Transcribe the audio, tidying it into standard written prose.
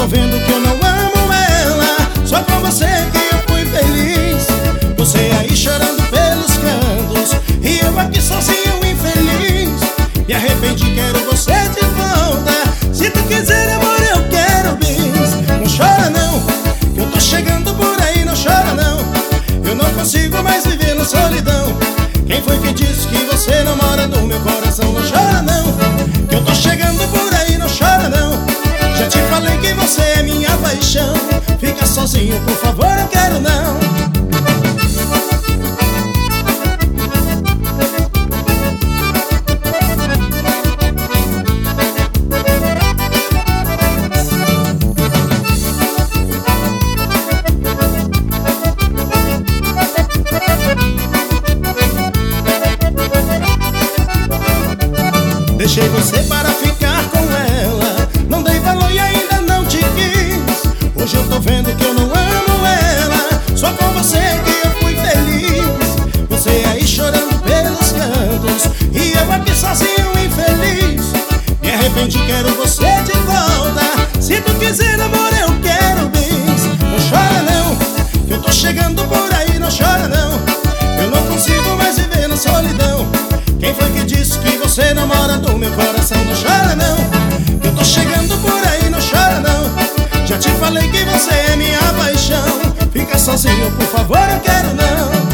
vendo que eu não amo ela. Só com você que eu fui feliz. Você aí chorando pelos cantos e eu aqui sozinho infeliz. Me arrependi, quero você de volta. Se tu quiser amor eu quero bis. Não chora não, que eu tô chegando por aí. Não chora não, eu não consigo mais viver na solidão. Quem foi que disse que você não mora no meu coração? Não chora não, que eu tô chegando por aí. Não chora não, já te falei que você é minha paixão. Fica sozinho, por favor, eu quero não. Deixei você para ficar com ela, não dei valor e ainda não te quis. Hoje eu tô vendo que eu não amo ela. Só com você que eu fui feliz. Você aí chorando pelos cantos e eu aqui sozinho infeliz. Me arrependi, quero você de volta. Se tu quiser amor eu quero bis. Não chora não, que eu tô chegando por aí. Não chora não, eu não consigo mais viver na solidão. Quem foi que disse que você não mora no meu coração? Não chora não, eu tô chegando por aí. Não chora não, já te falei que você é minha paixão. Fica sozinho, por favor, eu quero não.